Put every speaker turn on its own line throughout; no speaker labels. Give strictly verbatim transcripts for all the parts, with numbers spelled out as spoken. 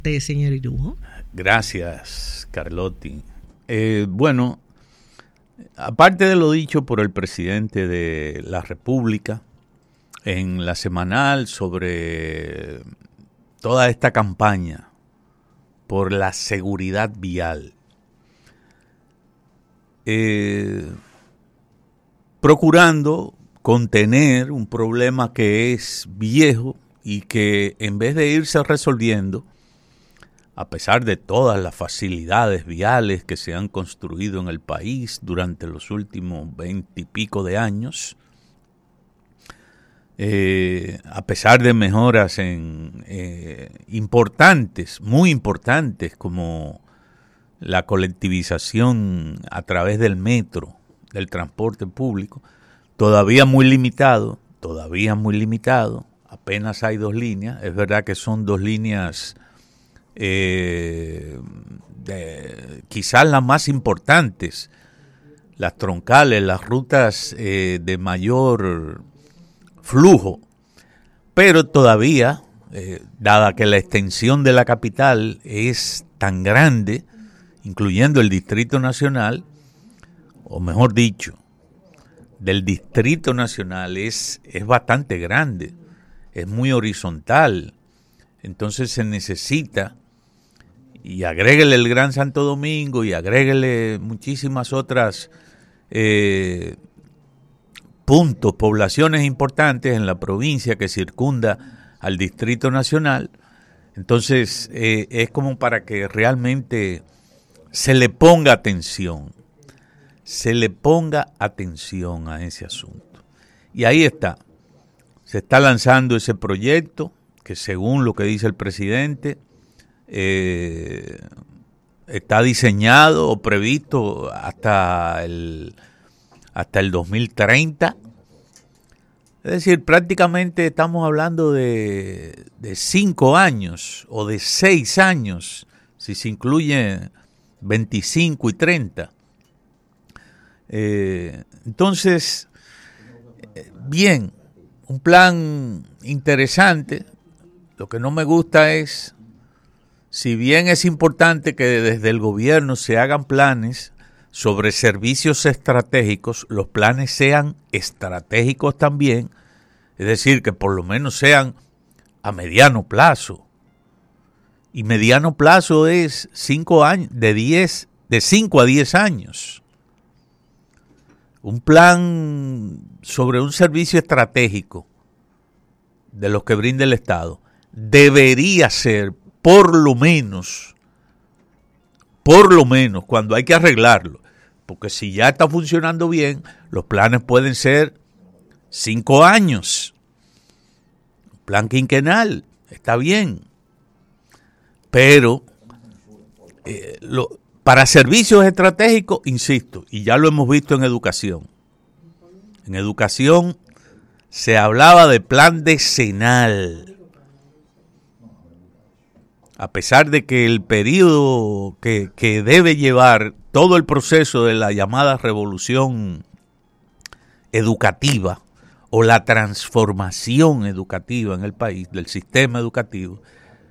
Señor Irujo.
Gracias, Carlotti. Eh, bueno, aparte de lo dicho por el presidente de la República en la semanal sobre toda esta campaña por la seguridad vial, eh, procurando contener un problema que es viejo y que en vez de irse resolviendo, a pesar de todas las facilidades viales que se han construido en el país durante los últimos veinte y pico de años, eh, a pesar de mejoras en, eh, importantes, muy importantes, como la colectivización a través del metro, del transporte público, todavía muy limitado, todavía muy limitado, apenas hay dos líneas, es verdad que son dos líneas Eh, de, quizás las más importantes, las troncales, las rutas eh, de mayor flujo, pero todavía, eh, dada que la extensión de la capital es tan grande, incluyendo el Distrito Nacional, o mejor dicho, del Distrito Nacional es, es bastante grande, es muy horizontal, entonces se necesita. Y agréguele el Gran Santo Domingo y agréguele muchísimas otras eh, puntos, poblaciones importantes en la provincia que circunda al Distrito Nacional. Entonces eh, es como para que realmente se le ponga atención, se le ponga atención a ese asunto. Y ahí está, se está lanzando ese proyecto que según lo que dice el presidente, Eh, está diseñado o previsto hasta el hasta el dos mil treinta, es decir, prácticamente estamos hablando de, de cinco años o de seis años, si se incluye veinticinco y treinta. Eh, entonces, bien, un plan interesante. Lo que no me gusta es, si bien es importante que desde el gobierno se hagan planes sobre servicios estratégicos, los planes sean estratégicos también, es decir, que por lo menos sean a mediano plazo. Y mediano plazo es cinco años, de diez, de cinco a diez años. Un plan sobre un servicio estratégico de los que brinda el Estado debería ser por lo menos, por lo menos, cuando hay que arreglarlo, porque si ya está funcionando bien, los planes pueden ser cinco años, plan quinquenal, está bien, pero eh, lo, para servicios estratégicos, insisto, y ya lo hemos visto en educación, en educación se hablaba de plan decenal, a pesar de que el periodo que, que debe llevar todo el proceso de la llamada revolución educativa o la transformación educativa en el país, del sistema educativo,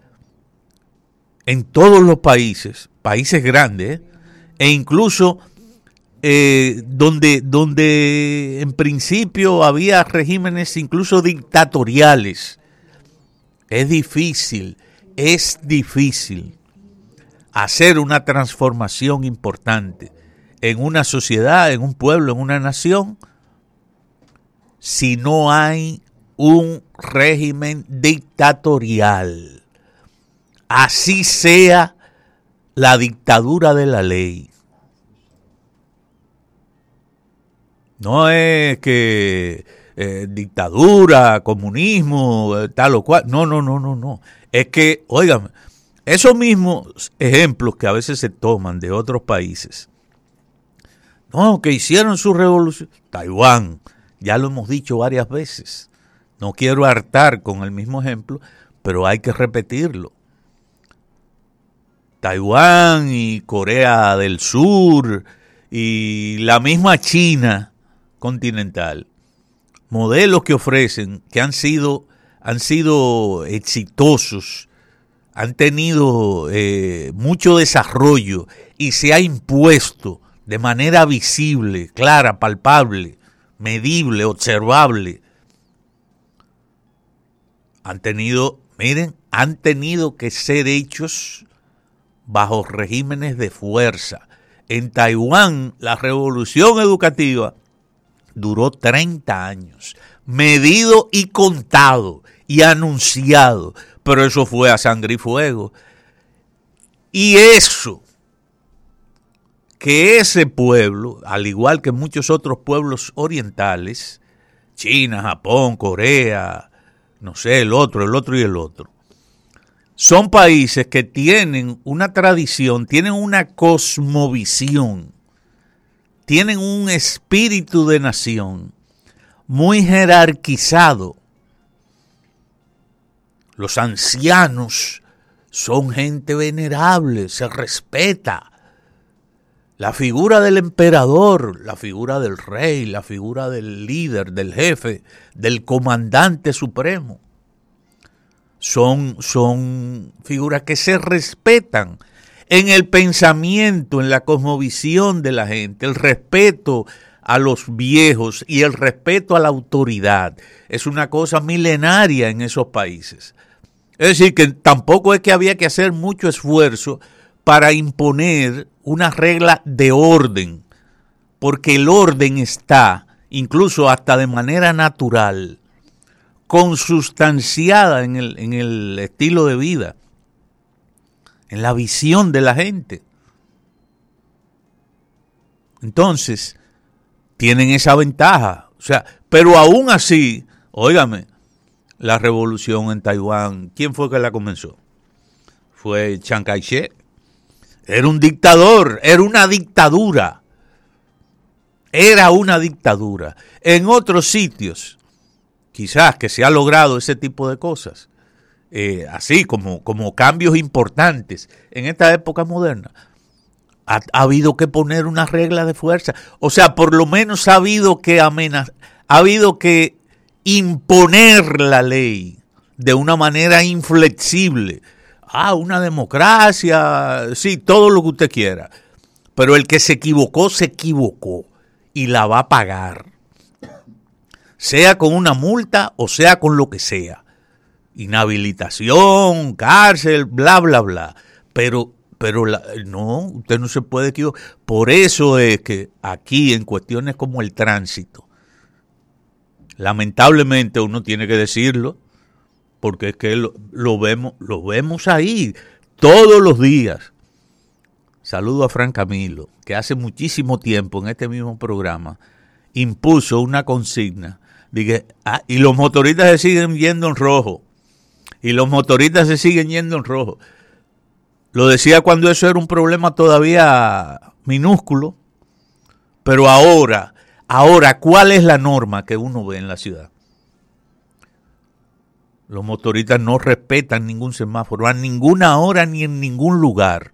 en todos los países, países grandes, ¿eh? e incluso eh, donde, donde en principio había regímenes incluso dictatoriales, es difícil. Es difícil hacer una transformación importante en una sociedad, en un pueblo, en una nación, si no hay un régimen dictatorial. Así sea la dictadura de la ley. No es que eh, dictadura, comunismo, eh, tal o cual. No, no, no, no, no. Es que, óigame, esos mismos ejemplos que a veces se toman de otros países, no, que hicieron su revolución. Taiwán, ya lo hemos dicho varias veces. No quiero hartar con el mismo ejemplo, pero hay que repetirlo. Taiwán y Corea del Sur y la misma China continental, modelos que ofrecen, que han sido, han sido exitosos han tenido eh, mucho desarrollo y se ha impuesto de manera visible, clara, palpable, medible, observable, han tenido, miren, han tenido que ser hechos bajo regímenes de fuerza. En Taiwán, la revolución educativa duró treinta años, medido y contado y anunciado, pero eso fue a sangre y fuego. Y eso, que ese pueblo, al igual que muchos otros pueblos orientales, China, Japón, Corea, no sé, el otro, el otro y el otro, son países que tienen una tradición, tienen una cosmovisión, tienen un espíritu de nación muy jerarquizado. Los ancianos son gente venerable, se respeta. La figura del emperador, la figura del rey, la figura del líder, del jefe, del comandante supremo, son, son figuras que se respetan en el pensamiento, en la cosmovisión de la gente, el respeto a los viejos y el respeto a la autoridad. Es una cosa milenaria en esos países. Es decir, que tampoco es que había que hacer mucho esfuerzo para imponer una regla de orden, porque el orden está, incluso hasta de manera natural, consustanciada en el, en el estilo de vida, en la visión de la gente. Entonces, tienen esa ventaja. O sea, pero aún así, óigame, la revolución en Taiwán, ¿quién fue que la comenzó? Fue Chiang Kai-shek. Era un dictador, era una dictadura. Era una dictadura. En otros sitios, quizás que se ha logrado ese tipo de cosas, eh, así como, como cambios importantes en esta época moderna, ha, ha habido que poner una regla de fuerza. O sea, por lo menos ha habido que amenazar, ha habido que imponer la ley de una manera inflexible. Ah, una democracia, sí, todo lo que usted quiera. Pero el que se equivocó, se equivocó y la va a pagar. Sea con una multa o sea con lo que sea. Inhabilitación, cárcel, bla, bla, bla. Pero, pero la, no, usted no se puede equivocar. Por eso es que aquí en cuestiones como el tránsito, lamentablemente uno tiene que decirlo, porque es que lo, lo vemos, lo vemos ahí todos los días. Saludo a Fran Camilo, que hace muchísimo tiempo en este mismo programa impuso una consigna. Dije, ah, y los motoristas se siguen yendo en rojo. Y los motoristas se siguen yendo en rojo. Lo decía cuando eso era un problema todavía minúsculo. Pero ahora, ahora, ¿cuál es la norma que uno ve en la ciudad? Los motoristas no respetan ningún semáforo, a ninguna hora ni en ningún lugar.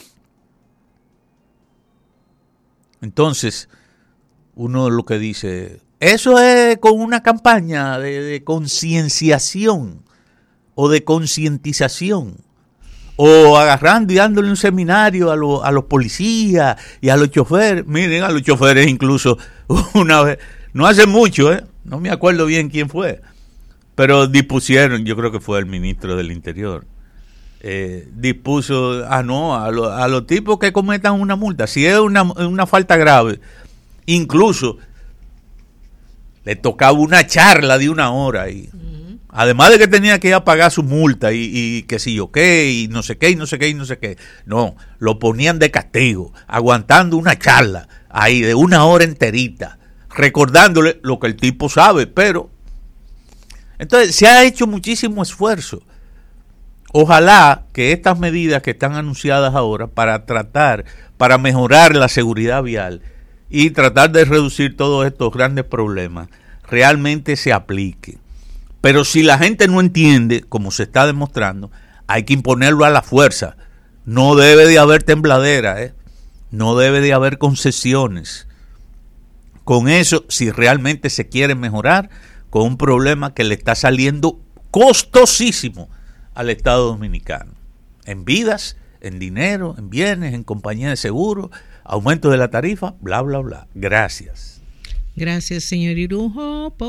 Entonces, uno lo que dice, eso es con una campaña de, de concienciación o de concientización, o agarrando y dándole un seminario a, lo, a los policías y a los choferes. Miren, a los choferes incluso una vez, no hace mucho, ¿eh? No me acuerdo bien quién fue, pero dispusieron, yo creo que fue el ministro del Interior, eh, dispuso, ah no, a, lo, a los tipos que cometan una multa, si es una, una falta grave, incluso le tocaba una charla de una hora y uh-huh. Además de que tenía que ir a pagar su multa y, y que si yo qué, y no sé qué, y no sé qué, y no sé qué, no, lo ponían de castigo, aguantando una charla ahí de una hora enterita, recordándole lo que el tipo sabe, pero entonces se ha hecho muchísimo esfuerzo. Ojalá que estas medidas que están anunciadas ahora para tratar, para mejorar la seguridad vial y tratar de reducir todos estos grandes problemas, realmente se apliquen. Pero si la gente no entiende, como se está demostrando, hay que imponerlo a la fuerza. No debe de haber tembladera, ¿eh? No debe de haber concesiones. Con eso, si realmente se quiere mejorar, con un problema que le está saliendo costosísimo al Estado Dominicano. en vidas, en dinero, en bienes, en compañía de seguro, aumento de la tarifa, bla, bla, bla. Gracias.
Gracias, señor Irujo.